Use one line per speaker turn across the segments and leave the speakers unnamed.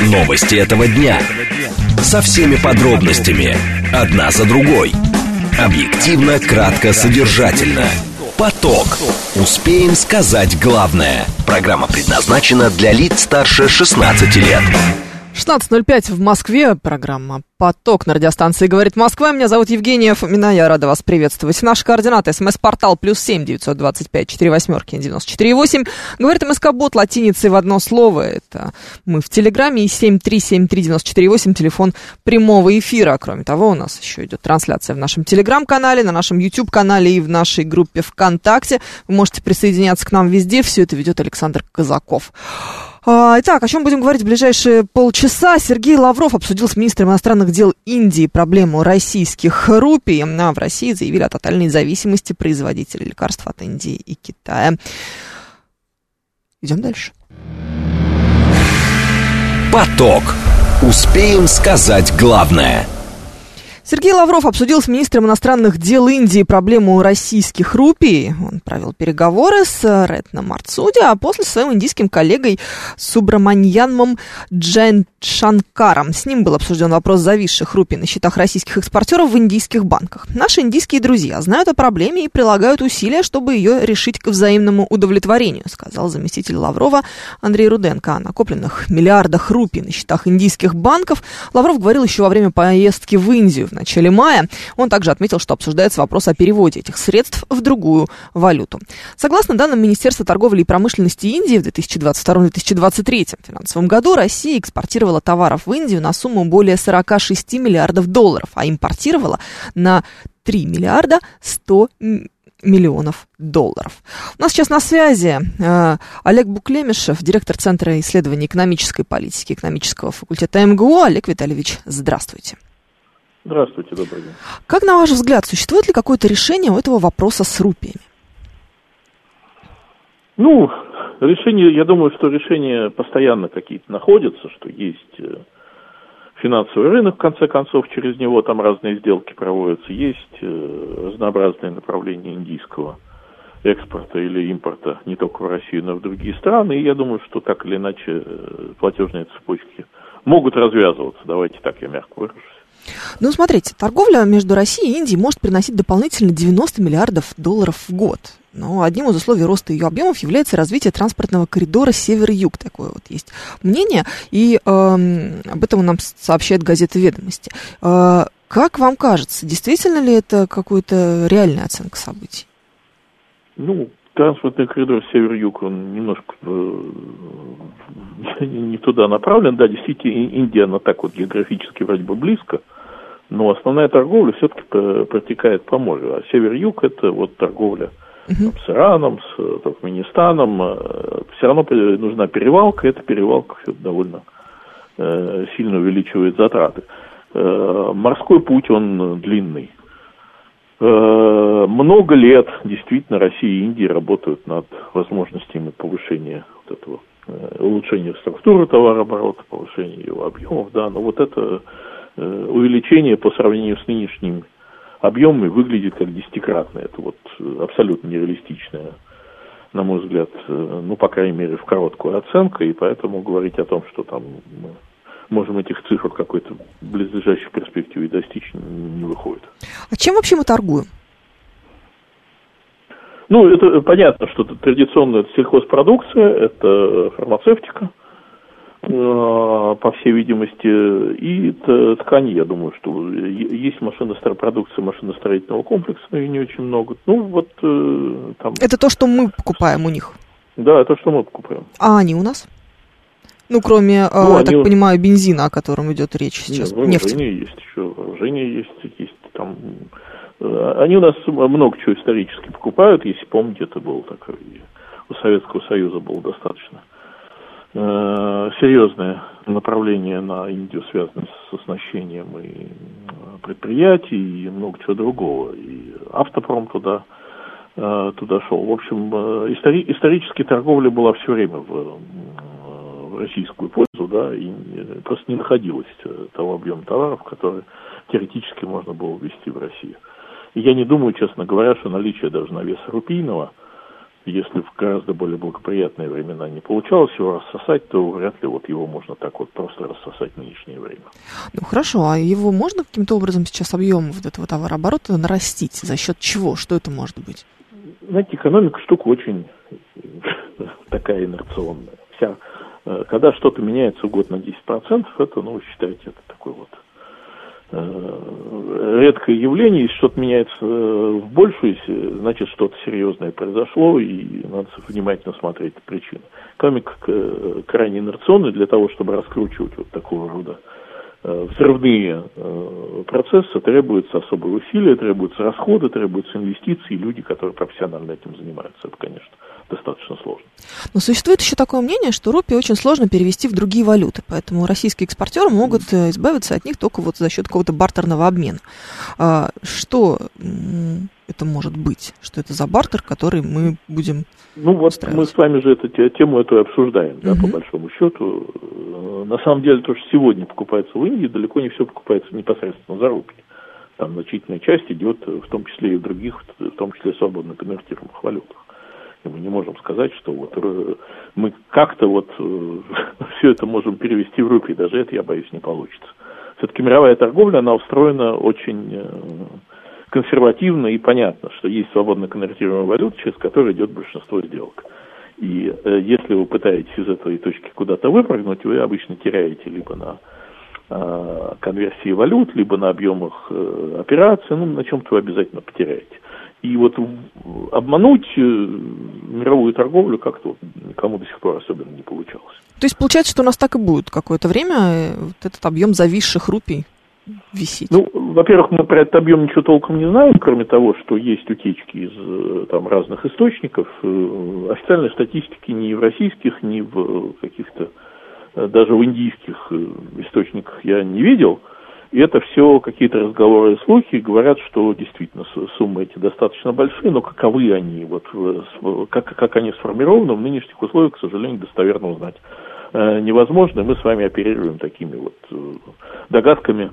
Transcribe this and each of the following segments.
Новости этого дня. Со всеми подробностями. Одна за другой. Объективно, кратко, содержательно. Поток. Успеем сказать главное. Программа предназначена для лиц старше 16 лет.
16:05 в Москве. Программа «Поток» на радиостанции «Говорит Москва». Меня зовут Евгения Фомина. Я рада вас приветствовать. Наши координаты. СМС-портал +7 925 48 94 8. Говорит МСК-бот латиницей в одно слово. Это мы в Телеграме. И 7373948. Телефон прямого эфира. Кроме того, у нас еще идет трансляция в нашем Телеграм-канале, на нашем YouTube-канале и в нашей группе ВКонтакте. Вы можете присоединяться к нам везде. Все это ведет Александр Казаков. Итак, о чем будем говорить в ближайшие полчаса? Сергей Лавров обсудил с министром иностранных дел Индии проблему российских рупий. В России заявили о тотальной зависимости производителей лекарств от Индии и Китая. Идем дальше.
Поток. Успеем сказать главное.
Сергей Лавров обсудил с министром иностранных дел Индии проблему российских рупий. Он провел переговоры с Ретна Марцуди, а после со своим индийским коллегой Субраманьянмом Джайшанкаром. С ним был обсужден вопрос зависших рупий на счетах российских экспортеров в индийских банках. Наши индийские друзья знают о проблеме и прилагают усилия, чтобы ее решить к взаимному удовлетворению, сказал заместитель Лаврова Андрей Руденко. О накопленных миллиардах рупий на счетах индийских банков Лавров говорил еще во время поездки в Индию в начале мая. Он также отметил, что обсуждается вопрос о переводе этих средств в другую валюту. Согласно данным Министерства торговли и промышленности Индии, в 2022-2023 финансовом году Россия экспортировала товаров в Индию на сумму более 46 миллиардов долларов, а импортировала на 3 миллиарда 100 миллионов долларов. У нас сейчас на связи Олег Буклемишев, директор Центра исследований экономической политики экономического факультета МГУ. Олег Витальевич, здравствуйте.
Здравствуйте, добрый день.
Как, на ваш взгляд, существует ли какое-то решение у этого вопроса с рупиями?
Решение, я думаю, что решения постоянно какие-то находятся, что есть финансовый рынок, в конце концов, через него там разные сделки проводятся, есть разнообразные направления индийского экспорта или импорта не только в Россию, но и в другие страны, и я думаю, что так или иначе платежные цепочки могут развязываться, давайте так я мягко выражусь.
Смотрите, торговля между Россией и Индией может приносить дополнительно 90 миллиардов долларов в год. Но одним из условий роста ее объемов является развитие транспортного коридора север-юг. Такое вот есть мнение, и об этом нам сообщает газета «Ведомости». Как вам кажется, действительно ли это какая-то реальная оценка событий?
Транспортный коридор север-юг, он немножко не туда направлен. Да, действительно, Индия, она так вот географически вроде бы близко, но основная торговля все-таки протекает по морю. А север-юг – это вот торговля с Ираном, с Туркменистаном. Все равно нужна перевалка, и эта перевалка довольно сильно увеличивает затраты. Морской путь, он длинный. Много лет действительно Россия и Индия работают над возможностями повышения вот этого, улучшения структуры товарооборота, повышения его объемов, да, но вот это увеличение по сравнению с нынешними объемами выглядит как десятикратное, это вот абсолютно нереалистичная, на мой взгляд, по крайней мере, в короткую оценку, и поэтому говорить о том, что там мы можем этих цифр в какой-то близлежащей перспективе достичь, не выходит.
А чем вообще мы торгуем?
Это понятно, что традиционная сельхозпродукция, это фармацевтика, по всей видимости, и ткани, я думаю, что есть продукция машиностроительного комплекса, но ее не очень много. Там...
Это то, что мы покупаем у них?
Да, это то, что мы покупаем.
А они у нас? Кроме, так понимаю, бензина, о котором идет речь сейчас, нефти.
Вооружение есть там. Они у нас много чего исторически покупают, если помните, это было такое, у Советского Союза было достаточно серьезное направление на Индию, связанное с оснащением и предприятий, и много чего другого. И автопром туда шел. В общем, исторически торговля была все время в российскую пользу, да, и просто не находилось того объема товаров, который теоретически можно было ввести в Россию. И я не думаю, честно говоря, что наличие даже навеса рупийного Если в гораздо более благоприятные времена не получалось его рассосать, то вряд ли вот его можно так вот просто рассосать в нынешнее время.
Ну хорошо, а его можно каким-то образом сейчас объем вот этого товарооборота нарастить? За счет чего? Что это может быть?
Знаете, экономика штука очень такая инерционная. Когда что-то меняется в год на 10%, это, считайте, это такой вот редкое явление. Если что-то меняется в большую, значит, что-то серьезное произошло, и надо внимательно смотреть причины. Экономика крайне инерционная. Для того, чтобы раскручивать вот такого рода взрывные процессы, требуются особые усилия, требуются расходы, требуются инвестиции, и люди, которые профессионально этим занимаются. Это, конечно, достаточно сложно.
Но существует еще такое мнение, что рупии очень сложно перевести в другие валюты, поэтому российские экспортеры могут избавиться от них только вот за счет какого-то бартерного обмена. Что это может быть? Что это за бартер, который мы будем устраивать?
Мы с вами же тему эту обсуждаем, да, по большому счету. На самом деле, то, что сегодня покупается в Индии, далеко не все покупается непосредственно за рупии. Там значительная часть идет, в том числе и в других, в том числе свободно конвертируемых валютах. И мы не можем сказать, что вот мы как-то вот все это можем перевести в рупии. Даже это, я боюсь, не получится. Все-таки мировая торговля, она устроена очень консервативно и понятно, что есть свободно конвертируемая валюта, через которую идет большинство сделок. И если вы пытаетесь из этой точки куда-то выпрыгнуть, вы обычно теряете либо на конверсии валют, либо на объемах операций, на чем-то вы обязательно потеряете. И вот обмануть мировую торговлю как-то никому до сих пор особенно не получалось.
То есть получается, что у нас так и будет какое-то время вот этот объем зависших рупий висеть?
Во-первых, мы про этот объем ничего толком не знаем, кроме того, что есть утечки из разных источников. Официальной статистики ни в российских, ни в каких-то, даже в индийских источниках я не видел. И это все какие-то разговоры и слухи, говорят, что действительно суммы эти достаточно большие, но каковы они, как они сформированы, в нынешних условиях, к сожалению, достоверно узнать невозможно. Мы с вами оперируем такими вот догадками,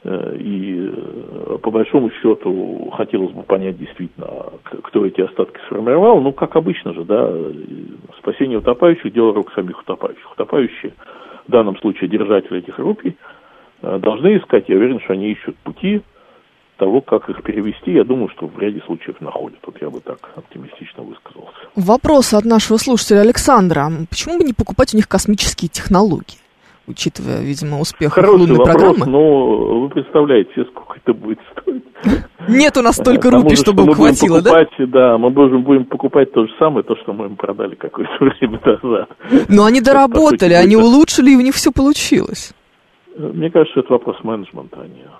и по большому счету хотелось бы понять действительно, кто эти остатки сформировал. Как обычно же, да, спасение утопающих – дело рук самих утопающих. Утопающие, в данном случае держатели этих рупий, должны искать, я уверен, что они ищут пути того, как их перевести. Я думаю, что в ряде случаев находят. Вот я бы так оптимистично высказался.
Вопрос от нашего слушателя Александра. Почему бы не покупать у них космические технологии, учитывая, видимо, успех лунной программы?
Хороший вопрос, но вы представляете, сколько это будет стоить?
Нет у нас столько рупий, чтобы хватило, да?
Да, мы будем покупать то же самое, то, что мы им продали какое-то время назад.
Но они доработали, они улучшили, и у них все получилось.
Мне кажется, это вопрос менеджмента, а не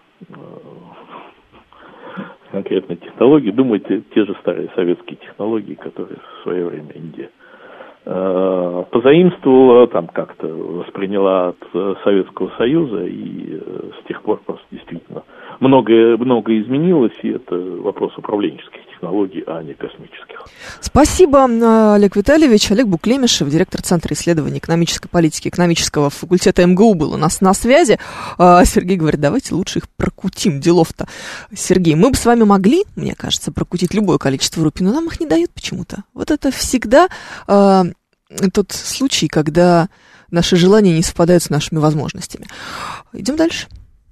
конкретной технологии. Думайте, те же старые советские технологии, которые в свое время Индия позаимствовала, как-то восприняла от Советского Союза, и с тех пор просто действительно многое изменилось, и это вопрос управленческих технологий, а не космических.
Спасибо, Олег Витальевич. Олег Буклемишев, директор Центра исследований экономической политики экономического факультета МГУ, был у нас на связи. Сергей говорит, давайте лучше их прокутим, делов-то. Сергей, мы бы с вами могли, мне кажется, прокутить любое количество рупий, но нам их не дают почему-то. Вот это всегда тот случай, когда наши желания не совпадают с нашими возможностями. Идем дальше.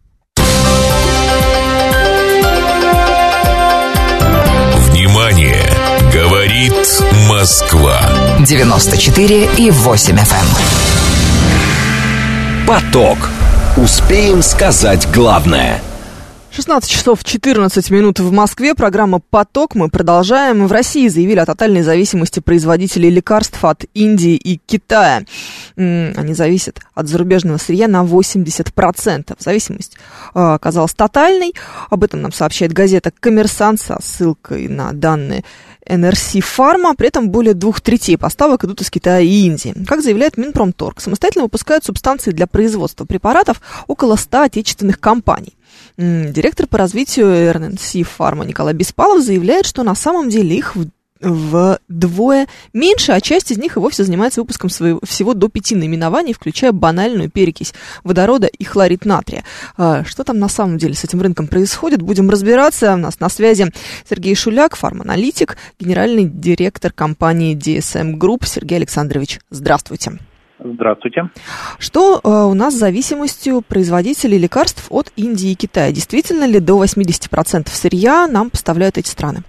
Внимание! Говорит Москва.
94,8 FM.
Поток. Успеем сказать главное.
16 часов 14 минут в Москве. Программа «Поток». Мы продолжаем. В России заявили о тотальной зависимости производителей лекарств от Индии и Китая. Они зависят от зарубежного сырья на 80%. Зависимость оказалась тотальной. Об этом нам сообщает газета «Коммерсант» со ссылкой на данные НРС Фарма. При этом более 2/3 поставок идут из Китая и Индии. Как заявляет Минпромторг, самостоятельно выпускают субстанции для производства препаратов около 100 отечественных компаний. Директор по развитию РНС Фарма Николай Беспалов заявляет, что на самом деле их вдвое меньше, а часть из них и вовсе занимается выпуском всего до 5 наименований, включая банальную перекись водорода и хлорид натрия. Что там на самом деле с этим рынком происходит, будем разбираться. У нас на связи Сергей Шуляк, фарманалитик, генеральный директор компании DSM Group. Сергей Александрович, здравствуйте.
Здравствуйте.
Что у нас с зависимостью производителей лекарств от Индии и Китая? Действительно ли до 80% сырья нам поставляют эти страны?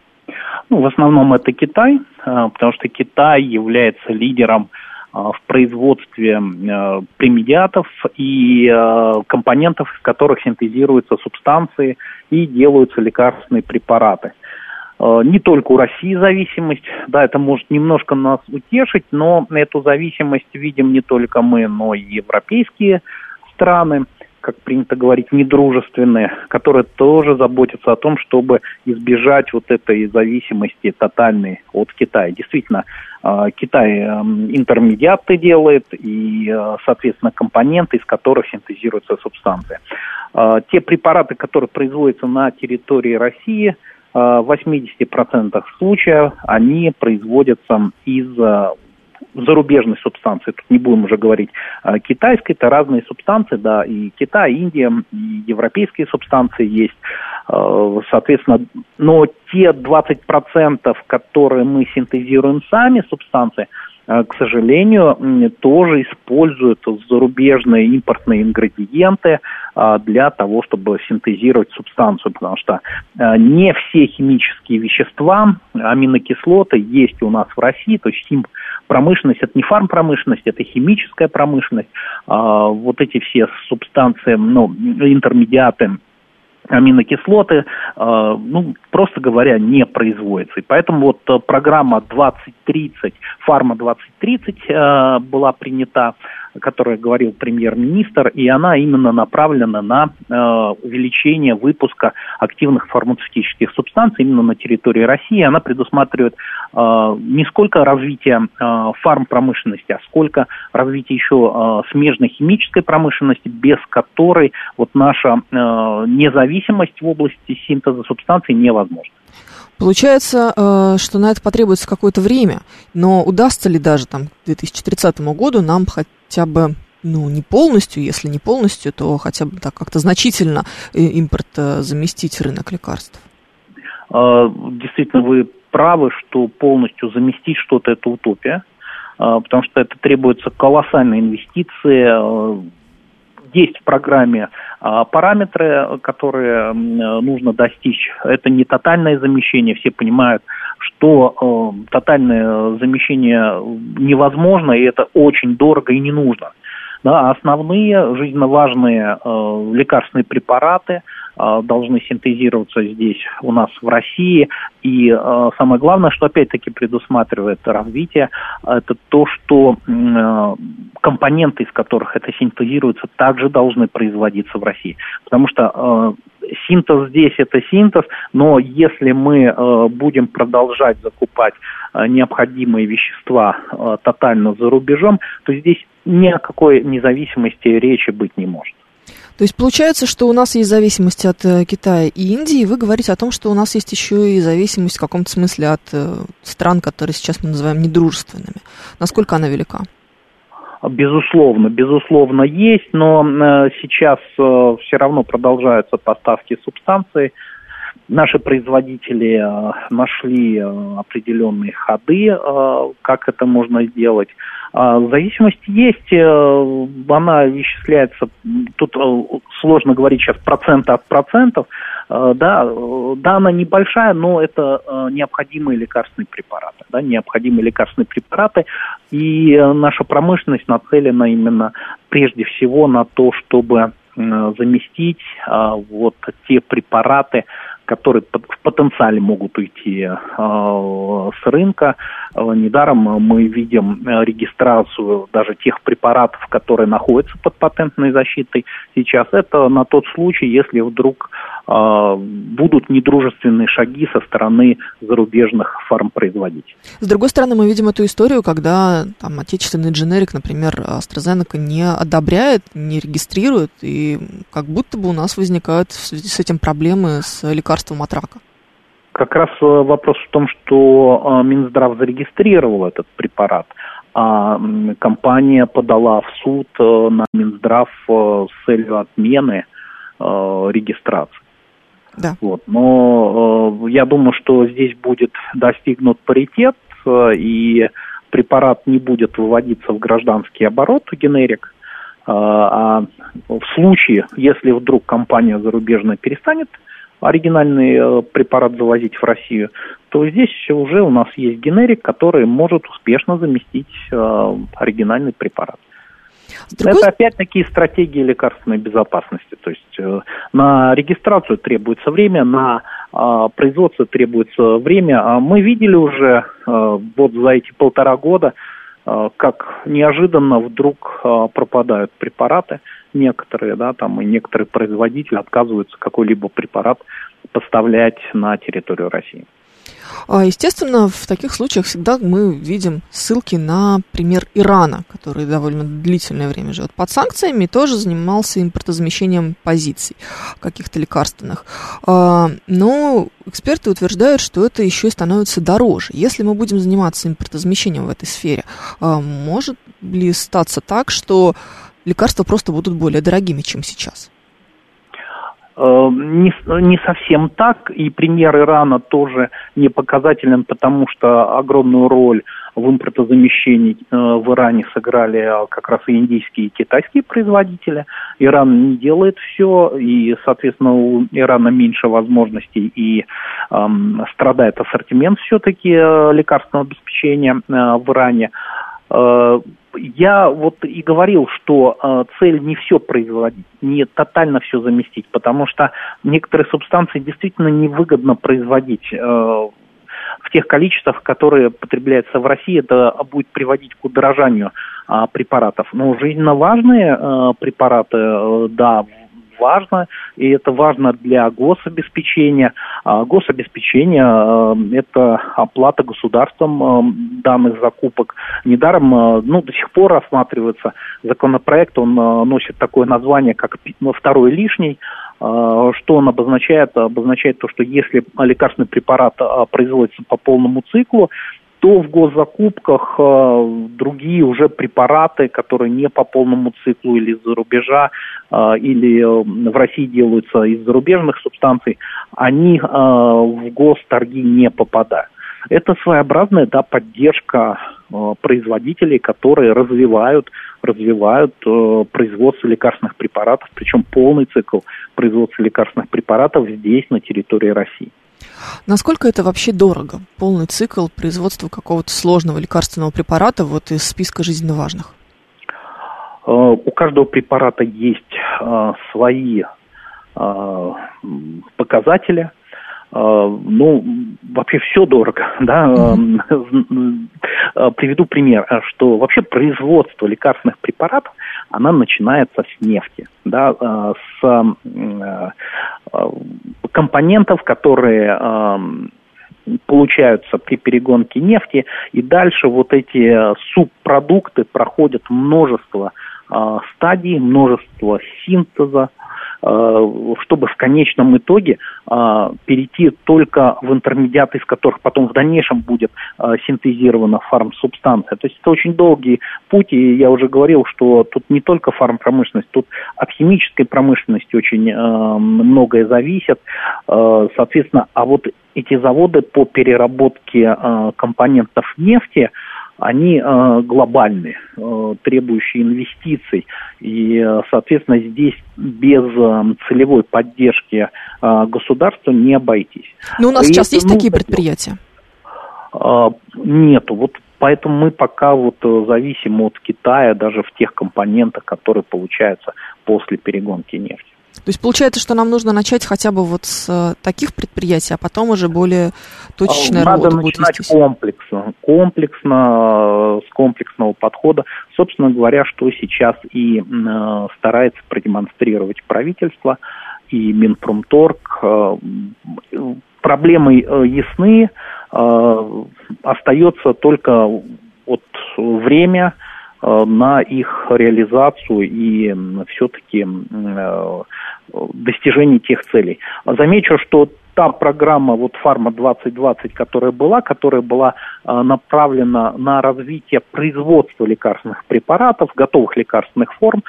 В основном это Китай, потому что Китай является лидером в производстве премедиатов и компонентов, из которых синтезируются субстанции и делаются лекарственные препараты. Не только у России зависимость, да, это может немножко нас утешить, но эту зависимость видим не только мы, но и европейские страны, как принято говорить, недружественные, которые тоже заботятся о том, чтобы избежать вот этой зависимости тотальной от Китая. Действительно, Китай интермедиаты делает и, соответственно, компоненты, из которых синтезируются субстанции. Те препараты, которые производятся на территории России, в 80% случаев они производятся из зарубежной субстанции. Тут не будем уже говорить китайской, это разные субстанции, да, и Китай, Индия, и европейские субстанции есть, соответственно, но те 20%, которые мы синтезируем сами, субстанции, к сожалению, тоже используют зарубежные импортные ингредиенты для того, чтобы синтезировать субстанцию, потому что не все химические вещества, аминокислоты есть у нас в России, то есть промышленность, это не фармпромышленность, это химическая промышленность, вот эти все субстанции, интермедиаты, аминокислоты, просто говоря, не производятся. И поэтому вот программа 2030, Фарма 2030 была принята, о которой говорил премьер-министр, и она именно направлена на увеличение выпуска активных фармацевтических субстанций именно на территории России. Она предусматривает не сколько развитие фармпромышленности, а сколько развитие еще смежной химической промышленности, без которой вот наша независимость в области синтеза субстанций невозможна.
Получается, что на это потребуется какое-то время, но удастся ли даже к 2030 году нам хотя бы, не полностью, если не полностью, то хотя бы так как-то значительно импорт заместить рынок лекарств?
Действительно, вы правы, что полностью заместить что-то – это утопия, потому что это требуется колоссальные инвестиции. Есть в программе параметры, которые нужно достичь. Это не тотальное замещение. Все понимают, что тотальное замещение невозможно, и это очень дорого и не нужно. Да, основные жизненно важные лекарственные препараты должны синтезироваться здесь у нас в России. И самое главное, что опять-таки предусматривает развитие, это то, что компоненты, из которых это синтезируется, также должны производиться в России. Потому что синтез здесь – это синтез, но если мы будем продолжать закупать необходимые вещества тотально за рубежом, то здесь ни о какой независимости речи быть не может.
То есть получается, что у нас есть зависимость от Китая и Индии, и вы говорите о том, что у нас есть еще и зависимость в каком-то смысле от стран, которые сейчас мы называем недружественными. Насколько она велика? Безусловно есть, но сейчас все равно продолжаются поставки субстанций. Наши производители нашли определенные ходы, как это можно сделать. Зависимость есть, она исчисляется, тут сложно говорить сейчас процент от процентов, да, она небольшая, но это необходимые лекарственные препараты, и наша промышленность нацелена именно прежде всего на то, чтобы заместить вот те препараты, которые в потенциале могут уйти с рынка. Недаром мы видим регистрацию даже тех препаратов, которые находятся под патентной защитой сейчас. Это на тот случай, если вдруг будут недружественные шаги со стороны зарубежных фармпроизводителей. С другой стороны, мы видим эту историю, когда отечественный дженерик, например, AstraZeneca, не одобряет, не регистрирует, и как будто бы у нас возникают в связи с этим проблемы с лекарством от рака.
Как раз вопрос в том, что Минздрав зарегистрировал этот препарат, а компания подала в суд на Минздрав с целью отмены регистрации.
Да.
Вот. Но я думаю, что здесь будет достигнут паритет, и препарат не будет выводиться в гражданский оборот, генерик. А в случае, если вдруг компания зарубежная перестанет оригинальный препарат завозить в Россию, то здесь уже у нас есть генерик, который может успешно заместить оригинальный препарат. Это опять-таки стратегии лекарственной безопасности. То есть на регистрацию требуется время, на производство требуется время. А мы видели уже вот за эти 1,5 года, как неожиданно вдруг пропадают препараты некоторые, да, там и некоторые производители отказываются какой-либо препарат поставлять на территорию России.
Естественно, в таких случаях всегда мы видим ссылки на пример Ирана, который довольно длительное время живет под санкциями и тоже занимался импортозамещением позиций каких-то лекарственных. Но эксперты утверждают, что это еще и становится дороже. Если мы будем заниматься импортозамещением в этой сфере, может ли статься так, что лекарства просто будут более дорогими, чем сейчас?
Не совсем так, и пример Ирана тоже не показателен, потому что огромную роль в импортозамещении в Иране сыграли как раз и индийские, и китайские производители. Иран не делает все, и, соответственно, у Ирана меньше возможностей, и страдает ассортимент все-таки лекарственного обеспечения в Иране. Я вот и говорил, что цель не все производить, не тотально все заместить, потому что некоторые субстанции действительно невыгодно производить в тех количествах, которые потребляются в России. Это будет приводить к удорожанию препаратов. Но жизненно важные препараты, да, важно, и это важно для гособеспечения. Гособеспечение – это оплата государством данных закупок. Недаром, до сих пор рассматривается законопроект, он носит такое название, как «второй лишний». Что он обозначает? Обозначает то, что если лекарственный препарат производится по полному циклу, то в госзакупках другие уже препараты, которые не по полному циклу или из-за рубежа, или в России делаются из зарубежных субстанций, они в госторги не попадают. Это своеобразная, да, поддержка производителей, которые развивают производство лекарственных препаратов, причем полный цикл производства лекарственных препаратов здесь, на территории России.
Насколько это вообще дорого? Полный цикл производства какого-то сложного лекарственного препарата вот из списка жизненно важных?
У каждого препарата есть свои показатели. Вообще все дорого, да. Приведу пример, что вообще производство лекарственных препаратов, оно начинается с нефти, да, с компонентов, которые получаются при перегонке нефти, и дальше вот эти субпродукты проходят множество стадий, множество синтеза, чтобы в конечном итоге перейти только в интермедиаты, из которых потом в дальнейшем будет синтезирована фармсубстанция. То есть это очень долгий путь, и я уже говорил, что тут не только фармпромышленность, тут от химической промышленности очень многое зависит. Соответственно, а вот эти заводы по переработке компонентов нефти, они глобальные, требующие инвестиций. И, соответственно, здесь без целевой поддержки государства не обойтись.
Но у нас сейчас есть такие предприятия?
Нету. Вот поэтому мы пока вот зависим от Китая даже в тех компонентах, которые получаются после перегонки нефти.
То есть получается, что нам нужно начать хотя бы вот с таких предприятий, а потом уже более точечная работа будет вестись?
Надо начинать комплексно, с комплексного подхода. Собственно говоря, что сейчас и старается продемонстрировать правительство и Минпромторг. Проблемы ясны, остается только вот время на их реализацию и все-таки достижение тех целей. Замечу, что та программа вот «Фарма-2020», которая была направлена на развитие производства лекарственных препаратов, готовых лекарственных форм,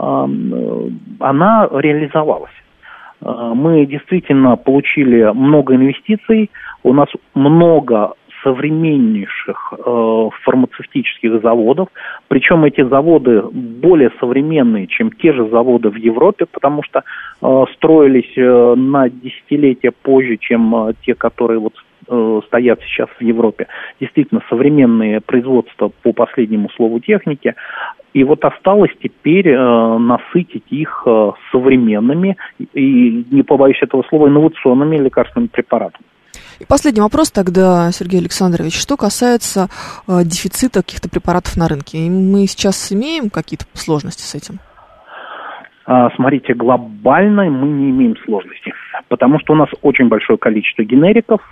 она реализовалась. Мы действительно получили много инвестиций, у нас много современнейших фармацевтических заводов, причем эти заводы более современные, чем те же заводы в Европе, потому что строились на десятилетия позже, чем те, которые вот стоят сейчас в Европе. Действительно, современные производства по последнему слову техники. И вот осталось теперь насытить их современными и, не побоюсь этого слова, инновационными лекарственными препаратами.
И последний вопрос тогда, Сергей Александрович. Что касается дефицита каких-то препаратов на рынке, мы сейчас имеем какие-то сложности с этим?
Смотрите, глобально мы не имеем сложностей, потому что у нас очень большое количество генериков,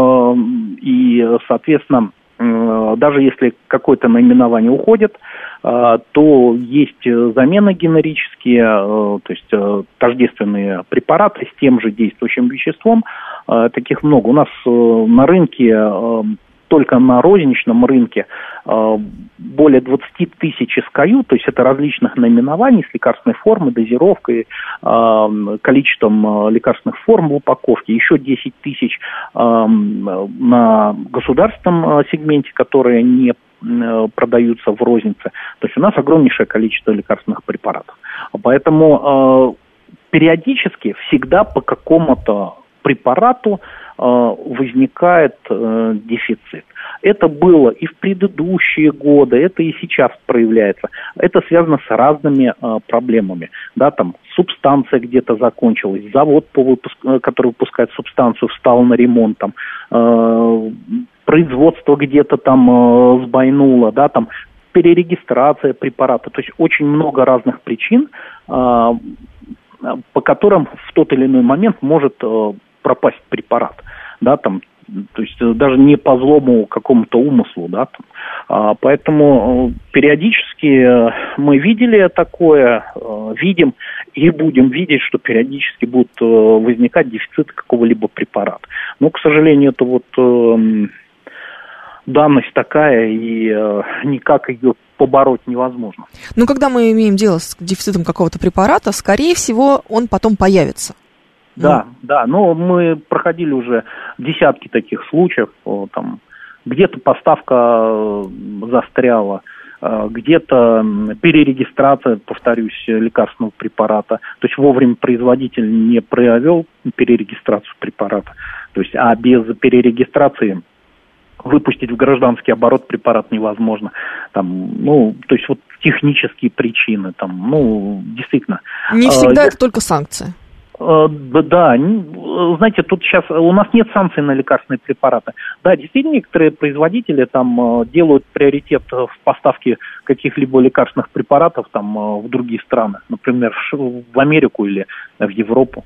и, соответственно, даже если какое-то наименование уходит, то есть замены генерические, то есть тождественные препараты с тем же действующим веществом. Таких много. У нас на рынке, только на розничном рынке, более 20 тысяч SKU, то есть это различных наименований с лекарственной формой, дозировкой, количеством лекарственных форм в упаковке, еще 10 тысяч на государственном сегменте, которые не продаются в рознице. То есть у нас огромнейшее количество лекарственных препаратов. Поэтому периодически всегда по какому-то препарату возникает дефицит. Это было и в предыдущие годы, это и сейчас проявляется. Это связано с разными проблемами. Да, там субстанция где-то закончилась, завод, который выпускает субстанцию, встал на ремонт, там, производство где-то там сбойнуло, да, там перерегистрация препарата. То есть очень много разных причин, по которым в тот или иной момент может пропасть препарат, да, там, то есть даже не по злому какому-то умыслу, да, там. Поэтому периодически мы видели такое, видим и будем видеть, что периодически будут возникать дефициты какого-либо препарата. Но, к сожалению, это вот данность такая, и никак ее побороть невозможно.
Но когда мы имеем дело с дефицитом какого-то препарата, скорее всего, он потом появится.
Да, но мы проходили уже десятки таких случаев, там, где-то поставка застряла, где-то перерегистрация, повторюсь, лекарственного препарата, то есть вовремя производитель не провел перерегистрацию препарата, то есть, а без перерегистрации выпустить в гражданский оборот препарат невозможно. Там, ну, то есть вот технические причины, там, ну, действительно.
Не всегда это только санкции.
Да, знаете, тут сейчас у нас нет санкций на лекарственные препараты. Да, действительно, некоторые производители там делают приоритет в поставке каких-либо лекарственных препаратов там в другие страны, например, в Америку или в Европу.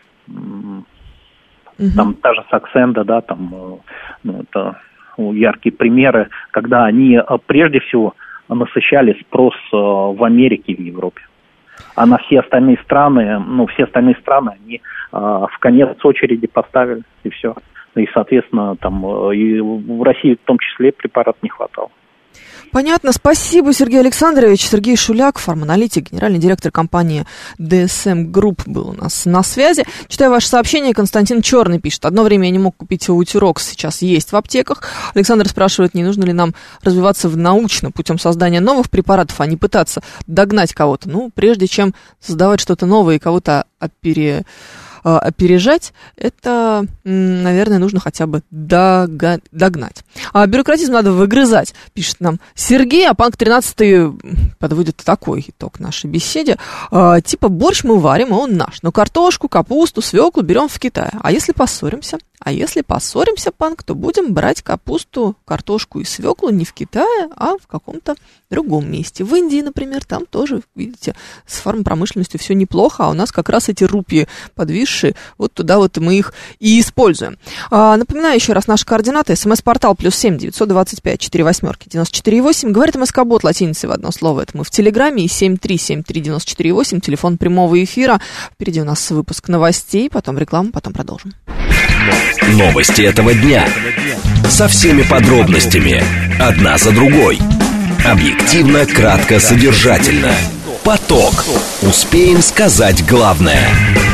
Там та же Саксенда, да, там, ну, это яркие примеры, когда они прежде всего насыщали спрос в Америке и в Европе. А на все остальные страны, они в конец очереди поставили, и все. И, соответственно, там и в России в том числе препарат не хватало.
Понятно. Спасибо, Сергей Александрович. Сергей Шуляк, фарманалитик, генеральный директор компании DSM Group был у нас на связи. Читаю ваше сообщение. Константин Черный пишет. Одно время я не мог купить Утерокс, сейчас есть в аптеках. Александр спрашивает, не нужно ли нам развиваться научно путем создания новых препаратов, а не пытаться догнать кого-то. Ну, прежде чем создавать что-то новое и кого-то опережать, это, наверное, нужно хотя бы догнать. А бюрократизм надо выгрызать, пишет нам Сергей, а Панк 13 подводит такой итог нашей беседе. Типа борщ мы варим, и он наш, но картошку, капусту, свеклу берем в Китае. А если поссоримся, Панк, то будем брать капусту, картошку и свеклу не в Китае, а в каком-то другом месте. В Индии, например, там тоже, видите, с фармпромышленностью все неплохо, а у нас как раз эти рупии подвисшие, вот туда вот мы их и используем. Напоминаю еще раз наши координаты. СМС-портал +7 925 48 94 8. Говорит МСК-бот латиницей в одно слово. Это мы в Телеграме. И 7373 94 8. Телефон прямого эфира. Впереди у нас выпуск новостей, потом реклама, потом продолжим.
Новости этого дня. Со всеми подробностями. Одна за другой. Объективно, кратко, содержательно. Поток. Успеем сказать главное.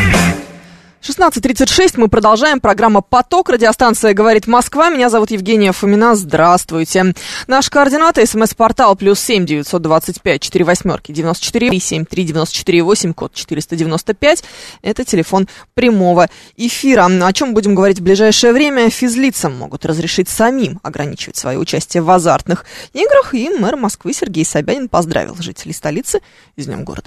16:36, мы продолжаем. Программа «Поток». Радиостанция «Говорит Москва». Меня зовут Евгения Фомина. Здравствуйте. Наши координаты. СМС-портал +7 925 48 94 73 94 8, код 495. Это телефон прямого эфира. О чем будем говорить в ближайшее время? Физлицам могут разрешить самим ограничивать свое участие в азартных играх. И мэр Москвы Сергей Собянин поздравил жителей столицы с Днем города.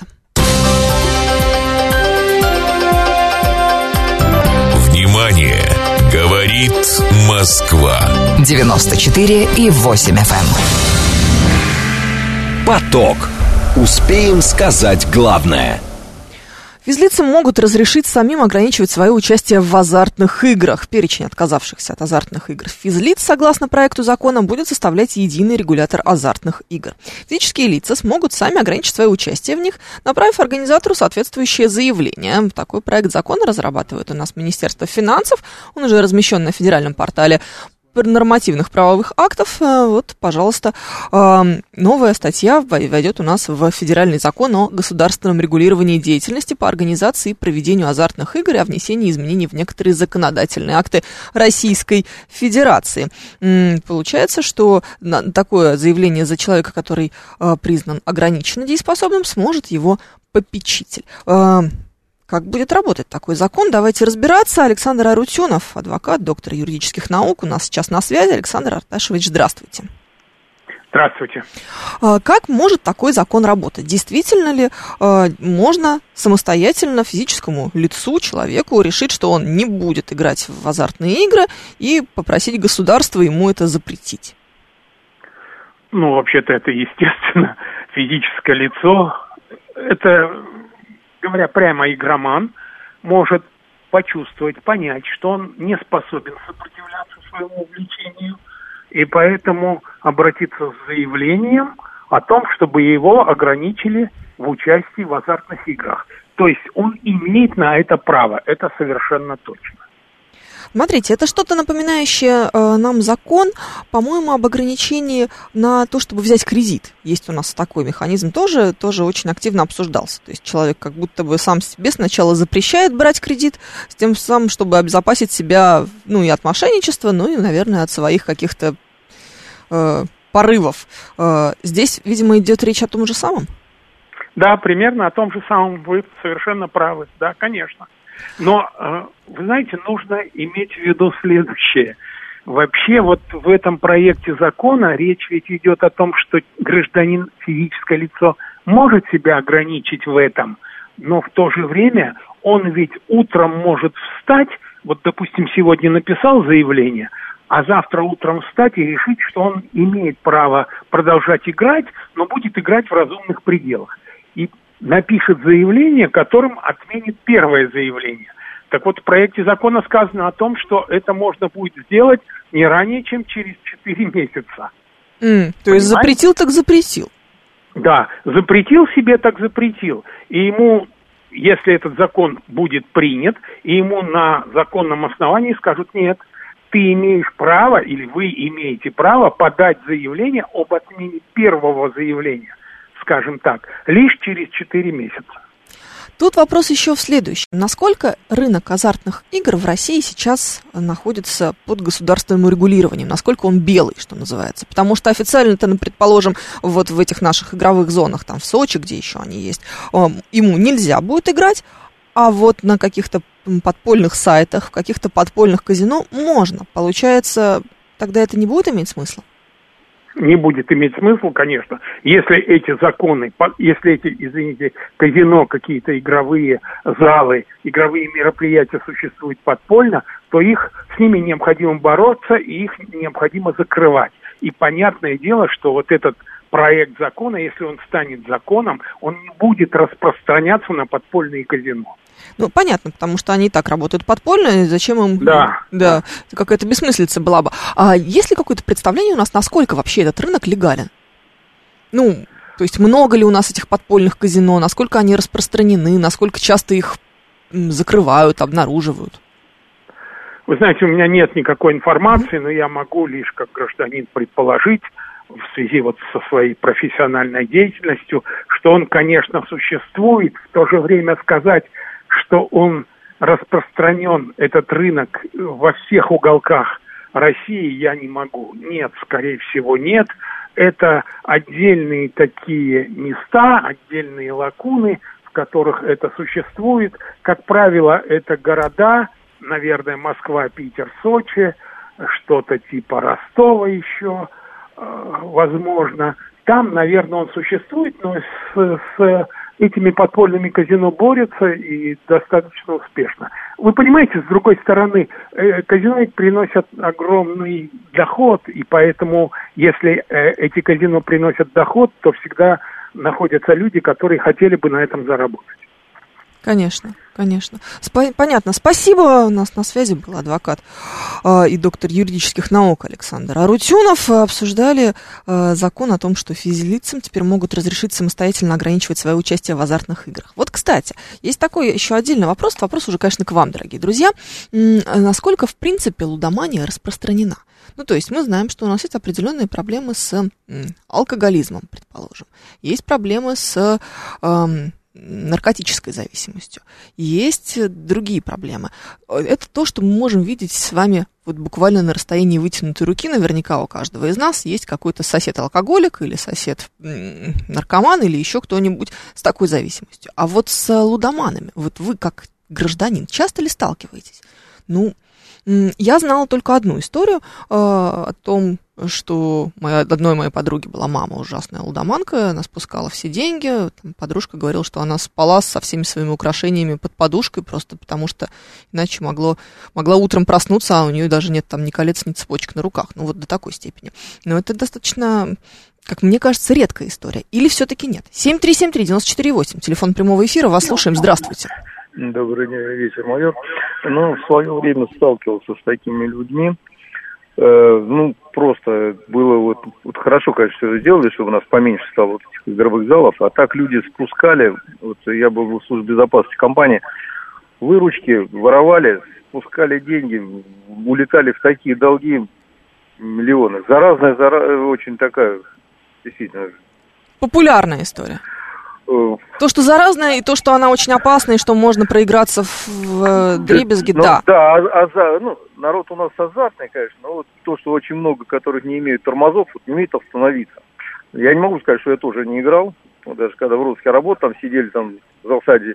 Внимание! Говорит Москва.
94,8 FM.
Поток. Успеем сказать главное.
Физлицам могут разрешить самим ограничивать свое участие в азартных играх. Перечень отказавшихся от азартных игр физлиц, согласно проекту закона, будет составлять единый регулятор азартных игр. Физические лица смогут сами ограничить свое участие в них, направив организатору соответствующее заявление. Такой проект закона разрабатывает у нас Министерство финансов. Он уже размещен на федеральном портале нормативных правовых актов. Вот, пожалуйста, новая статья войдет у нас в федеральный закон о государственном регулировании деятельности по организации и проведению азартных игр и о внесении изменений в некоторые законодательные акты Российской Федерации. Получается, что такое заявление за человека, который признан ограниченно дееспособным, сможет его попечитель. Как будет работать такой закон? Давайте разбираться. Александр Арутюнов, адвокат, доктор юридических наук, у нас сейчас на связи. Александр Арташевич, здравствуйте.
Здравствуйте.
Как может такой закон работать? Действительно ли можно самостоятельно физическому лицу, человеку решить, что он не будет играть в азартные игры и попросить государство ему это запретить?
Ну, вообще-то это, естественно, физическое лицо. Это, говоря прямо, игроман может почувствовать, понять, что он не способен сопротивляться своему увлечению, и поэтому обратиться с заявлением о том, чтобы его ограничили в участии в азартных играх. То есть он имеет на это право, это совершенно точно.
Смотрите, это что-то напоминающее нам закон, по-моему, об ограничении на то, чтобы взять кредит. Есть у нас такой механизм, тоже очень активно обсуждался. То есть человек как будто бы сам себе сначала запрещает брать кредит, с тем самым, чтобы обезопасить себя, ну, и от мошенничества, ну, и, наверное, от своих каких-то порывов. Здесь, видимо, идет речь о том же самом?
Да, примерно о том же самом, вы совершенно правы, да, конечно. Но, вы знаете, нужно иметь в виду следующее. Вообще вот в этом проекте закона речь ведь идет о том, что гражданин, физическое лицо, может себя ограничить в этом, но в то же время он ведь утром может встать, вот, допустим, сегодня написал заявление, а завтра утром встать и решить, что он имеет право продолжать играть, но будет играть в разумных пределах. И напишет заявление, которым отменит первое заявление. Так вот, в проекте закона сказано о том, что это можно будет сделать не ранее, чем через 4 месяца.
То есть запретил так запретил.
Да, запретил себе так запретил. И ему, если этот закон будет принят, и ему на законном основании скажут: нет, ты имеешь право, или вы имеете право подать заявление об отмене первого заявления, скажем так, лишь через 4 месяца.
Тут вопрос еще в следующем. Насколько рынок азартных игр в России сейчас находится под государственным регулированием? Насколько он белый, что называется? Потому что официально-то, предположим, вот в этих наших игровых зонах, там в Сочи, где еще они есть, ему нельзя будет играть, а вот на каких-то подпольных сайтах, в каких-то подпольных казино можно. Получается, тогда это не будет иметь смысла?
Не будет иметь смысла, конечно, если эти законы, если эти, извините, казино, какие-то игровые залы, игровые мероприятия существуют подпольно, то с ними необходимо бороться, и их необходимо закрывать. И понятное дело, что вот этот проект закона, если он станет законом, он не будет распространяться на подпольные казино.
Ну, понятно, потому что они и так работают подпольно, и зачем им... Да, какая-то бессмыслица была бы. А есть ли какое-то представление у нас, насколько вообще этот рынок легален? Ну, то есть много ли у нас этих подпольных казино, насколько они распространены, насколько часто их закрывают, обнаруживают?
Вы знаете, у меня нет никакой информации, но я могу лишь как гражданин предположить, в связи вот со своей профессиональной деятельностью, что он, конечно, существует, в то же время сказать, что он распространен, этот рынок, во всех уголках России, я не могу. Нет, скорее всего, нет. Это отдельные такие места, отдельные лакуны, в которых это существует. Как правило, это города, наверное, Москва, Питер, Сочи, что-то типа Ростова еще, возможно. Там, наверное, он существует, но с этими подпольными казино борются и достаточно успешно. Вы понимаете, с другой стороны, казино приносят огромный доход, и поэтому, если эти казино приносят доход, то всегда находятся люди, которые хотели бы на этом заработать.
Конечно, конечно. Понятно. Спасибо. У нас на связи был адвокат и доктор юридических наук Александр Арутюнов. Обсуждали закон о том, что физлицам теперь могут разрешить самостоятельно ограничивать свое участие в азартных играх. Вот, кстати, есть такой еще отдельный вопрос. Вопрос уже, конечно, к вам, дорогие друзья. Насколько, в принципе, лудомания распространена? Ну, то есть мы знаем, что у нас есть определенные проблемы с алкоголизмом, предположим. Есть проблемы с наркотической зависимостью. Есть другие проблемы. Это то, что мы можем видеть с вами вот буквально на расстоянии вытянутой руки. Наверняка у каждого из нас есть какой-то сосед-алкоголик или сосед-наркоман или еще кто-нибудь с такой зависимостью. А вот с лудоманами, вот вы как гражданин часто ли сталкиваетесь? Ну, я знала только одну историю о том, что одной моей подруги была мама ужасная лудоманка, она спускала все деньги, там, подружка говорила, что она спала со всеми своими украшениями под подушкой, просто потому что иначе могла утром проснуться, а у нее даже нет там ни колец, ни цепочек на руках, ну вот до такой степени. Но это достаточно, как мне кажется, редкая история. Или все-таки нет? 7373948, телефон прямого эфира, вас слушаем, здравствуйте.
Добрый вечер, майор. В свое время сталкивался с такими людьми. Просто было вот хорошо, конечно, все сделали, чтобы у нас поменьше стало вот этих игровых залов, а так люди спускали, вот я был в службе безопасности компании, выручки воровали, спускали деньги, улетали в такие долги миллионы. Заразная, очень такая, действительно.
Популярная история. То, что заразная, и то, что она очень опасна, и что можно проиграться в дребезги, да.
Да, народ у нас азартный, конечно, но вот то, что очень много, которых не имеют тормозов, не умеют остановиться. Я не могу сказать, что я тоже не играл. Вот даже когда в Родске работал, там сидели там в засаде.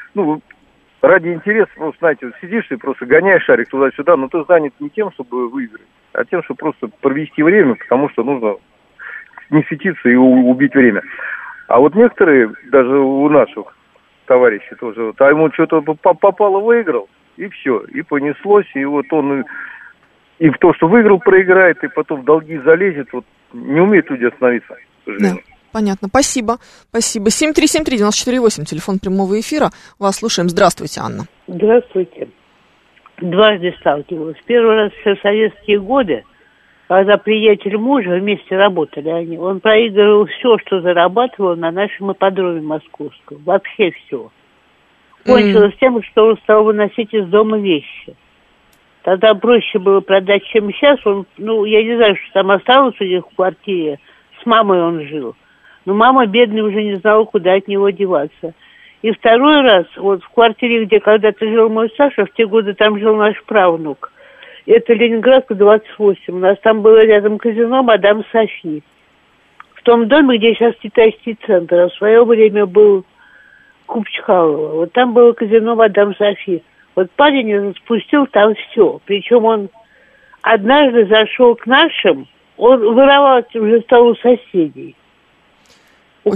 Ради интереса, просто, знаете, сидишь и просто гоняешь шарик туда-сюда, но ты занят не тем, чтобы выиграть, а тем, чтобы просто провести время, потому что нужно не светиться и убить время. А вот некоторые, даже у наших товарищей тоже, а ему что-то попало, выиграл, и все, и понеслось, и вот он и в то, что выиграл, проиграет, и потом в долги залезет, вот не умеют люди остановиться, к сожалению.
Да, понятно, спасибо. 7373948, телефон прямого эфира, вас слушаем, здравствуйте, Анна.
Здравствуйте. Дважды сталкивалась. Первый раз в советские годы, когда приятель мужа, вместе работали они, он проигрывал все, что зарабатывал на нашем ипподроме московском. Вообще все. Кончилось тем, что он стал выносить из дома вещи. Тогда проще было продать, чем сейчас. Он, я не знаю, что там осталось у них в квартире. С мамой он жил. Но мама, бедная, уже не знала, куда от него деваться. И второй раз, вот в квартире, где когда-то жил мой Саша, в те годы там жил наш правнук. Это Ленинградка, 28. У нас там было рядом казино «Мадам Софи». В том доме, где сейчас китайский центр, а в свое время был Куб Чкалова. Вот там было казино «Мадам Софи». Вот парень спустил там все. Причем он однажды зашел к нашим, он воровал уже стал у соседей. У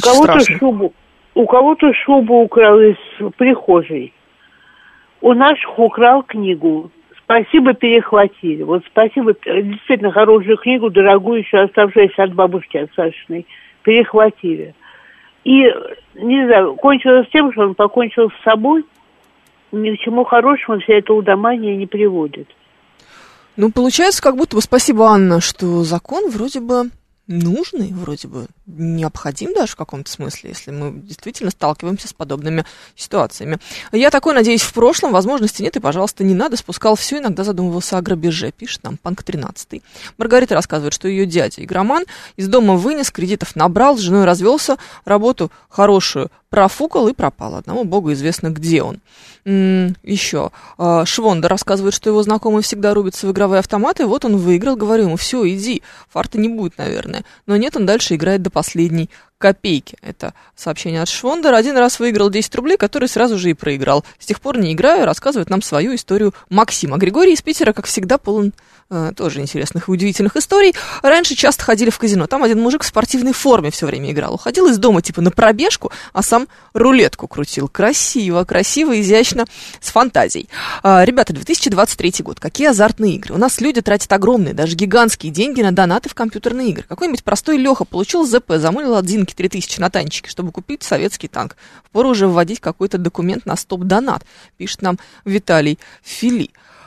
кого-то шубу украл из прихожей. У наших украл книгу. Спасибо, перехватили. Вот спасибо, действительно хорошую книгу, дорогую, еще оставшуюся от бабушки, от Сашиной, перехватили. И, не знаю, кончилось тем, что он покончил с собой. Ни к чему хорошему вся эта лудомания не приводит.
Получается, как будто бы, спасибо, Анна, что закон вроде бы нужный, вроде бы необходим даже в каком-то смысле, если мы действительно сталкиваемся с подобными ситуациями. Я такой, надеюсь, в прошлом, возможности нет, и, пожалуйста, не надо, спускал все, иногда задумывался о грабеже, пишет нам Панк 13. Маргарита рассказывает, что ее дядя игроман из дома вынес, кредитов набрал, с женой развелся, работу хорошую профукал и пропал. Одному богу известно, где он. Еще Швонда рассказывает, что его знакомый всегда рубится в игровые автоматы, вот он выиграл, говорю ему, все, иди, фарта не будет, наверное. Но нет, он дальше играет до последней копейки. Это сообщение от Швондера. Один раз выиграл 10 рублей, который сразу же и проиграл. С тех пор не играю, рассказывает нам свою историю Максим. А Григорий из Питера, как всегда, полон тоже интересных и удивительных историй. Раньше часто ходили в казино. Там один мужик в спортивной форме все время играл. Уходил из дома типа на пробежку, а сам рулетку крутил. Красиво, красиво, изящно, с фантазией. Ребята, 2023 год. Какие азартные игры. У нас люди тратят огромные, даже гигантские деньги на донаты в компьютерные игры. Какой-нибудь простой Леха получил ЗП, замылил от Зинки 3000 на танчике, чтобы купить советский танк. Впору уже вводить какой-то документ на стоп-донат, пишет нам Виталий Фили.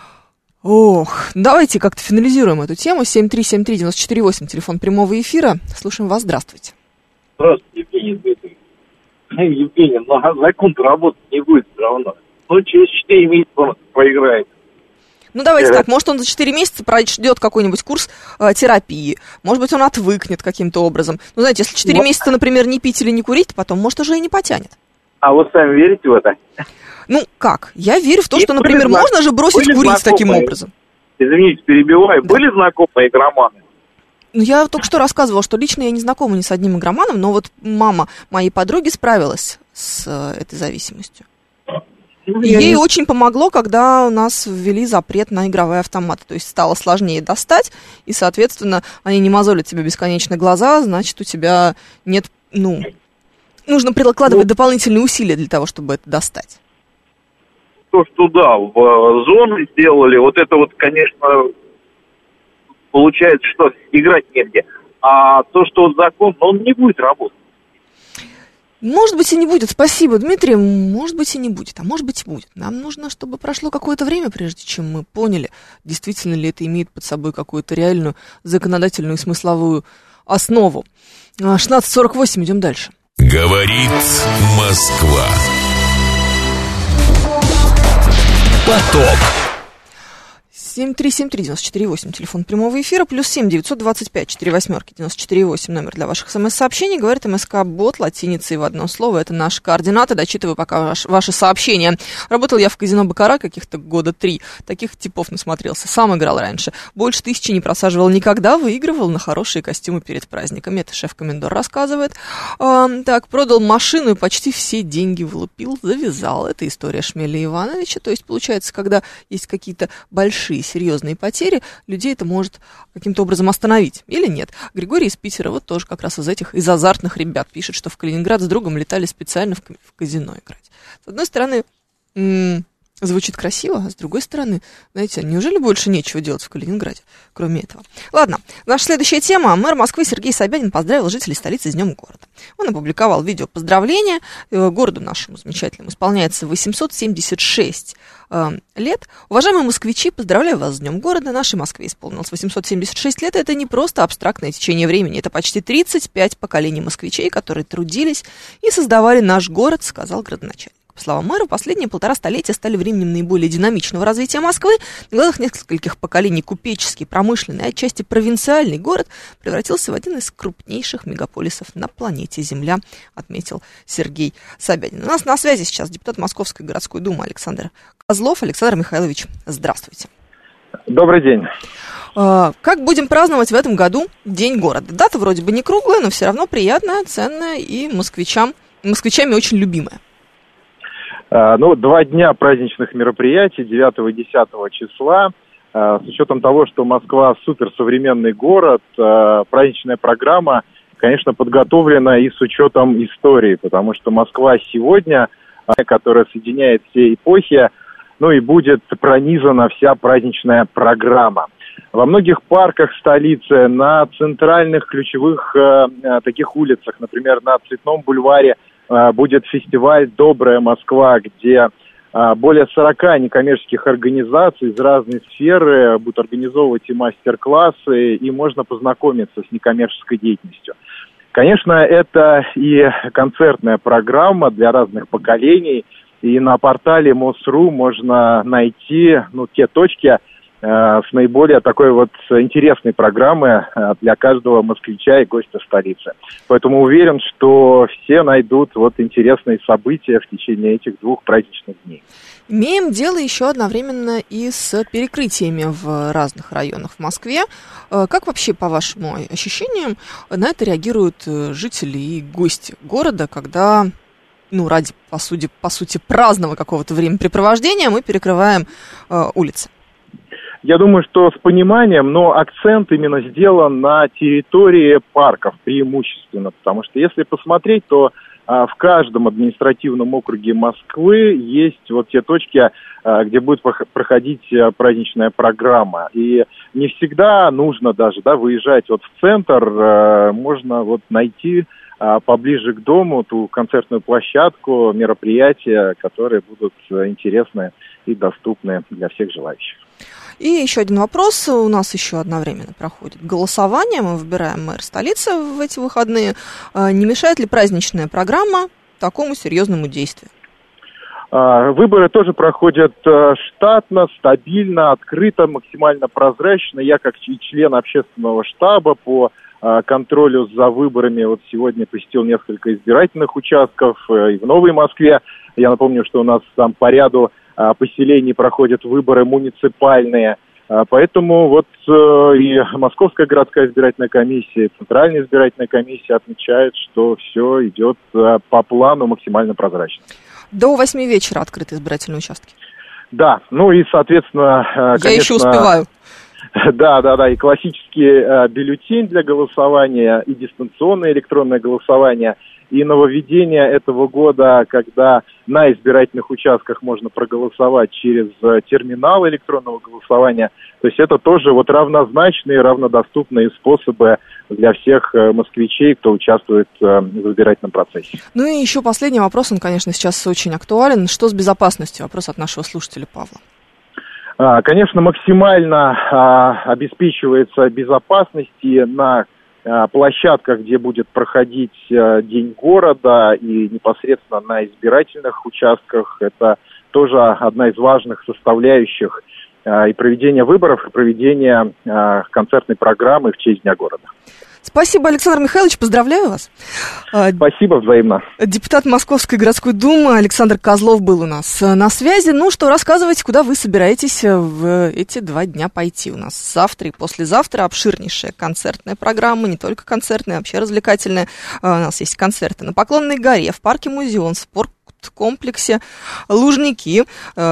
Ох, давайте как-то финализируем эту тему. 7373948, телефон прямого эфира. Слушаем вас, здравствуйте.
Здравствуйте, Евгений Дмитриевич. Евгений, но закон-то работать не будет все равно. Ну, через 4 месяца он проиграет.
Ну, давайте так, может, он за 4 месяца пройдет какой-нибудь курс терапии, может быть, он отвыкнет каким-то образом. Ну, знаете, если 4 месяца, например, не пить или не курить, потом, может, уже и не потянет.
А вы сами верите в это?
Ну, как? Я верю в то, что, например, можно же бросить курить таким образом.
Извините, перебиваю. Да. Были знакомые игроманы?
Ну, я только что рассказывала, что лично я не знакома ни с одним игроманом, но вот мама моей подруги справилась с этой зависимостью. И ей очень помогло, когда у нас ввели запрет на игровые автоматы. То есть стало сложнее достать, и, соответственно, они не мозолят тебе бесконечно глаза, значит, у тебя нет, нужно прикладывать дополнительные усилия для того, чтобы это достать.
То, что да, в зоны сделали, вот это вот, конечно, получается, что играть негде. А то, что вот закон, он не будет работать.
Может быть, и не будет. Спасибо, Дмитрий. Может быть, и не будет, а может быть, и будет. Нам нужно, чтобы прошло какое-то время, прежде чем мы поняли, действительно ли это имеет под собой какую-то реальную законодательную и смысловую основу. 16:48, идем дальше.
Говорит Москва.
Поток.
7373948, телефон прямого эфира, +7 925 48 94,8, номер для ваших смс-сообщений. Говорит МСК-бот латиницей в одно слово. Это наши координаты. Дочитываю пока ваши сообщения. Работал я в казино Баккара каких-то года 3. Таких типов насмотрелся. Сам играл раньше. Больше 1000 не просаживал никогда. Выигрывал на хорошие костюмы перед праздниками. Это шеф-комендор рассказывает. Так, продал машину и почти все деньги вылупил. Завязал. Это история Шмеля Ивановича. То есть, получается, когда есть какие-то большие серьезные потери, людей это может каким-то образом остановить. Или нет. Григорий из Питера вот тоже как раз из азартных ребят пишет, что в Калининград с другом летали специально в казино играть. С одной стороны, звучит красиво, а с другой стороны, знаете, неужели больше нечего делать в Калининграде, кроме этого? Ладно, наша следующая тема. Мэр Москвы Сергей Собянин поздравил жителей столицы с Днем города. Он опубликовал видео поздравления. Городу нашему замечательному исполняется 876 лет. Уважаемые москвичи, поздравляю вас с Днем города. Нашей Москве исполнилось 876 лет. Это не просто абстрактное течение времени. Это почти 35 поколений москвичей, которые трудились и создавали наш город, сказал градоначальник. По словам мэра, последние 1,5 столетия стали временем наиболее динамичного развития Москвы. В глазах нескольких поколений купеческий, промышленный, отчасти провинциальный город превратился в один из крупнейших мегаполисов на планете Земля, отметил Сергей Собянин. У нас на связи сейчас депутат Московской городской думы Александр Козлов. Александр Михайлович, здравствуйте.
Добрый день.
Как будем праздновать в этом году День города? Дата вроде бы не круглая, но все равно приятная, ценная и москвичами очень любимая.
2 дня праздничных мероприятий, 9 и 10 числа. С учетом того, что Москва суперсовременный город, праздничная программа, конечно, подготовлена и с учетом истории, потому что Москва сегодня, которая соединяет все эпохи, и будет пронизана вся праздничная программа. Во многих парках столицы, на центральных ключевых таких улицах, например, на Цветном бульваре, будет фестиваль «Добрая Москва», где более 40 некоммерческих организаций из разной сферы будут организовывать и мастер-классы, и можно познакомиться с некоммерческой деятельностью. Конечно, это и концертная программа для разных поколений, и на портале МОСРУ можно найти те точки с наиболее такой вот интересной программы для каждого москвича и гостя столицы. Поэтому уверен, что все найдут интересные события в течение этих 2 праздничных дней.
Имеем дело еще одновременно и с перекрытиями в разных районах в Москве. Как вообще, по вашему ощущениям, на это реагируют жители и гости города, когда, ради, по сути, праздного какого-то времяпрепровождения мы перекрываем улицы?
Я думаю, что с пониманием, но акцент именно сделан на территории парков преимущественно, потому что если посмотреть, то в каждом административном округе Москвы есть те точки, где будет проходить праздничная программа. И не всегда нужно даже выезжать в центр, можно найти поближе к дому ту концертную площадку, мероприятия, которые будут интересны и доступны для всех желающих.
И еще один вопрос. У нас еще одновременно проходит голосование. Мы выбираем мэра столицы в эти выходные. Не мешает ли праздничная программа такому серьезному действию?
Выборы тоже проходят штатно, стабильно, открыто, максимально прозрачно. Я, как член общественного штаба по контролю за выборами, сегодня посетил несколько избирательных участков и в Новой Москве. Я напомню, что у нас там по ряду поселений проходят выборы муниципальные. Поэтому и Московская городская избирательная комиссия, и Центральная избирательная комиссия отмечают, что все идет по плану максимально прозрачно.
До 8 вечера открыты избирательные участки.
Да, и, соответственно,
Я еще успеваю.
Да, и классический бюллетень для голосования, и дистанционное электронное голосование, и нововведение этого года, когда на избирательных участках можно проголосовать через терминал электронного голосования. То есть это тоже равнозначные, равнодоступные способы для всех москвичей, кто участвует в избирательном процессе.
И еще последний вопрос, он, конечно, сейчас очень актуален. Что с безопасностью? Вопрос от нашего слушателя Павла.
Конечно, максимально обеспечивается безопасность и на площадках, где будет проходить День города, и непосредственно на избирательных участках. Это тоже одна из важных составляющих и проведения выборов, и проведения концертной программы в честь Дня города.
Спасибо, Александр Михайлович, поздравляю вас.
Спасибо, взаимно.
Депутат Московской городской думы Александр Козлов был у нас на связи. Рассказывайте, куда вы собираетесь в эти 2 дня пойти. У нас завтра и послезавтра обширнейшая концертная программа, не только концертная, а вообще развлекательная. У нас есть концерты на Поклонной горе, в парке Музеон, в спорткомплексе Лужники,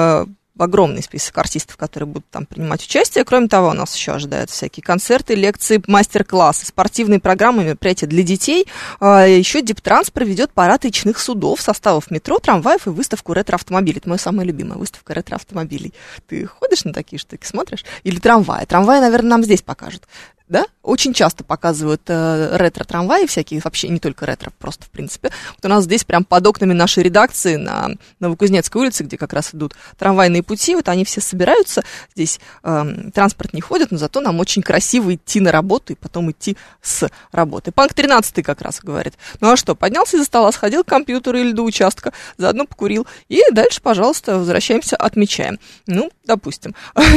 огромный список артистов, которые будут там принимать участие. Кроме того, у нас еще ожидают всякие концерты, лекции, мастер-классы, спортивные программы, мероприятия для детей. Еще Диптранс проведет парад речных судов, составов метро, трамваев и выставку ретро-автомобилей. Это моя самая любимая выставка ретро-автомобилей. Ты ходишь на такие штуки, смотришь? Или трамваи? Трамваи, наверное, нам здесь покажут. Да? Очень часто показывают ретро-трамваи всякие, вообще не только ретро, просто в принципе. У нас здесь прям под окнами нашей редакции на Новокузнецкой улице, где как раз идут трамвайные пути, они все собираются. Здесь транспорт не ходит, но зато нам очень красиво идти на работу и потом идти с работы. Панк 13 как раз говорит. А что, поднялся из-за стола, сходил к компьютеру или до участка, заодно покурил. И дальше, пожалуйста, возвращаемся, отмечаем. Допустим,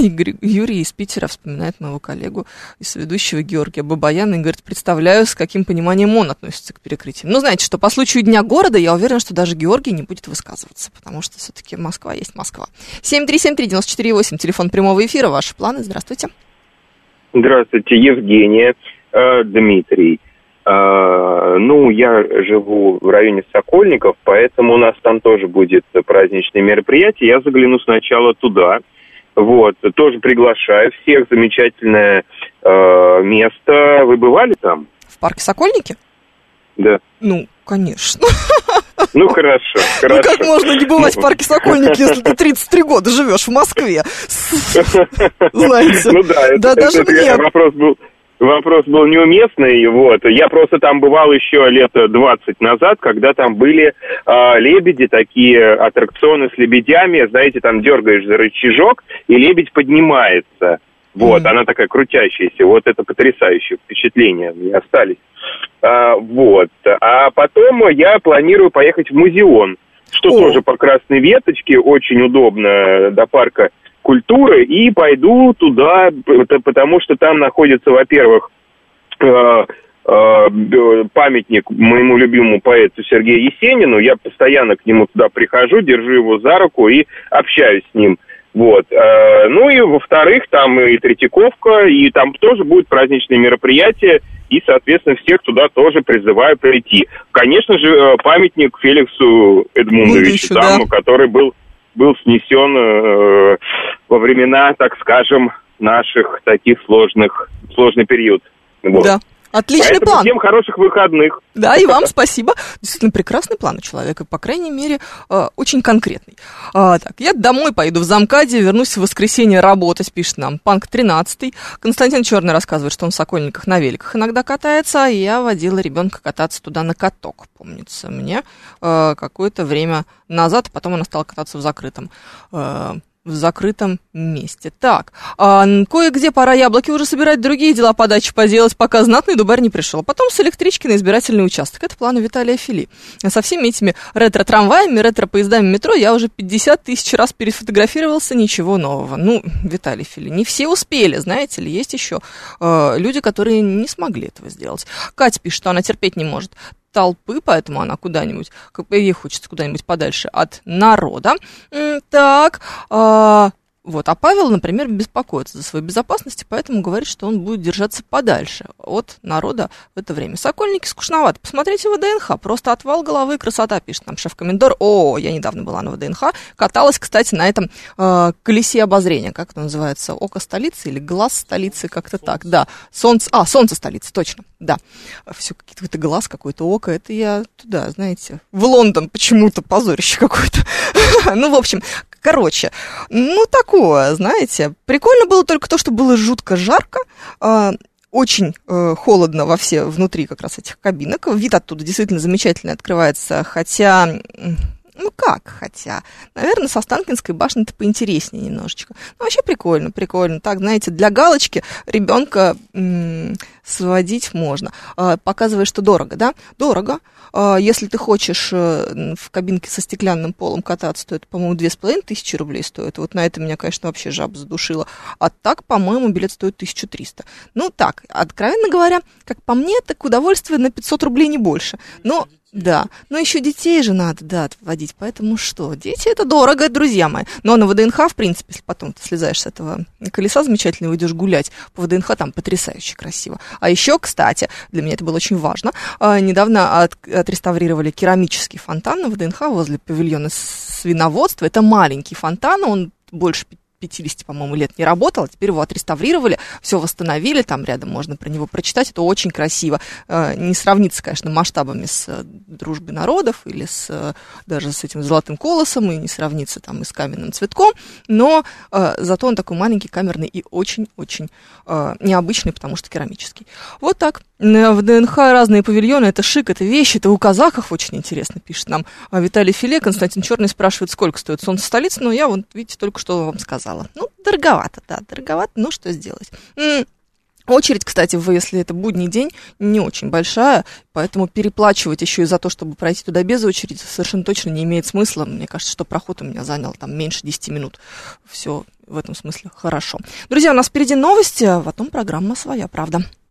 Юрий из Питера вспоминает моего коллегу и соведущего Георгия Бабаяна и говорит, представляю, с каким пониманием он относится к перекрытиям. Знаете, что по случаю Дня города, я уверена, что даже Георгий не будет высказываться, потому что все-таки Москва есть Москва. 7373948, телефон прямого эфира, ваши планы, здравствуйте.
Здравствуйте, Евгения, Дмитрий. Я живу в районе Сокольников, поэтому у нас там тоже будет праздничное мероприятие. Я загляну сначала туда. Тоже приглашаю всех. Замечательное место. Вы бывали там?
В парке Сокольники?
Да.
Конечно.
Хорошо.
Как можно не бывать в парке Сокольники, если ты 33 года живешь в Москве? Знаете.
Да, даже мне. вопрос был неуместный. Вот. Я просто там бывал еще лет 20 назад, когда там были лебеди, такие аттракционы с лебедями. Знаете, там дергаешь за рычажок, и лебедь поднимается. Вот, она такая крутящаяся. Вот это потрясающее впечатление. Мне остались. Вот. А потом я планирую поехать в Музеон, что тоже по Красной Веточке, очень удобно до парка культуры, и пойду туда, потому что там находится, во-первых, памятник моему любимому поэту Сергею Есенину. Я постоянно к нему туда прихожу, держу его за руку и общаюсь с ним. Вот. Ну и, во-вторых, там и Третьяковка, и там тоже будут праздничные мероприятия, и, соответственно, всех туда тоже призываю прийти. Конечно же, памятник Феликсу Эдмундовичу, там, который был снесен во времена, так скажем, наших таких сложный период. Вот.
Да. Отличный
Поэтому
план.
Всем хороших выходных.
Да, и вам спасибо. Действительно, прекрасный план у человека, по крайней мере, очень конкретный. Так, я домой поеду в Замкаде, вернусь в воскресенье работать, пишет нам Панк 13. Константин Черный рассказывает, что он в Сокольниках на великах иногда катается, и я водила ребенка кататься туда на каток, помнится мне, какое-то время назад, потом она стала кататься в закрытом месте. Так, кое-где пора яблоки уже собирать, другие дела по даче поделать, пока знатный дубарь не пришел. Потом с электрички на избирательный участок. Это планы Виталия Фили. Со всеми этими ретро-трамваями, ретро-поездами метро я уже 50 тысяч раз перефотографировался, ничего нового. Ну, Виталий Фили, не все успели, знаете ли, есть еще люди, которые не смогли этого сделать. Катя пишет, что она терпеть не может толпы, поэтому она куда-нибудь, ей хочется куда-нибудь подальше от народа. Так, вот, а Павел, например, беспокоится за свою безопасность, поэтому говорит, что он будет держаться подальше от народа в это время. Сокольники скучновато. Посмотрите ВДНХ, просто отвал головы, красота, пишет нам шеф-комендор. Я недавно была на ВДНХ, каталась, кстати, на этом колесе обозрения, как это называется, око столицы или глаз столицы, как-то так, да, солнце столицы, точно, да, все какой-то глаз, какое-то око, это я туда, знаете, в Лондон почему-то, позорище какое-то. Ну, в общем, короче, ну, такое, знаете, прикольно было только то, что было жутко жарко, очень холодно внутри как раз этих кабинок, вид оттуда действительно замечательный открывается, хотя, наверное, со Останкинской башни-то поинтереснее немножечко. Ну, вообще прикольно, так, знаете, для галочки ребенка сводить можно. Показывает, что дорого, да? Дорого. Если ты хочешь в кабинке со стеклянным полом кататься, то это, по-моему, 2500 рублей стоит. Вот на это меня, конечно, вообще жаба задушила. А так, по-моему, билет стоит 1300. Ну, так, откровенно говоря, как по мне, так удовольствие на 500 рублей не больше. Но... Да, но еще детей же надо, да, отводить, поэтому что, дети это дорого, друзья мои. Но на ВДНХ, в принципе, если потом ты слезаешь с этого колеса замечательного, идешь гулять по ВДНХ, там потрясающе красиво. А еще, кстати, для меня это было очень важно, недавно отреставрировали керамический фонтан на ВДНХ возле павильона свиноводства. Это маленький фонтан, он больше 50, по-моему, лет не работал, а теперь его отреставрировали, все восстановили, там рядом можно про него прочитать, это очень красиво. Не сравнится, конечно, масштабами с «Дружбой народов» или даже с этим «Золотым колосом», и не сравнится там и с «Каменным цветком», но зато он такой маленький, камерный и очень-очень необычный, потому что керамический. Вот так. В ДНХ разные павильоны, это шик, это вещи, это у казахов очень интересно, пишет нам Виталий Филе. Константин Черный спрашивает, сколько стоит солнце столицы, но я, вот, видите, только что вам сказала. Ну, дороговато, но что сделать? Очередь, кстати, если это будний день, не очень большая, поэтому переплачивать еще и за то, чтобы пройти туда без очереди, совершенно точно не имеет смысла. Мне кажется, что проход у меня занял там меньше 10 минут. Все в этом смысле хорошо. Друзья, у нас впереди новости, а потом программа «Своя правда».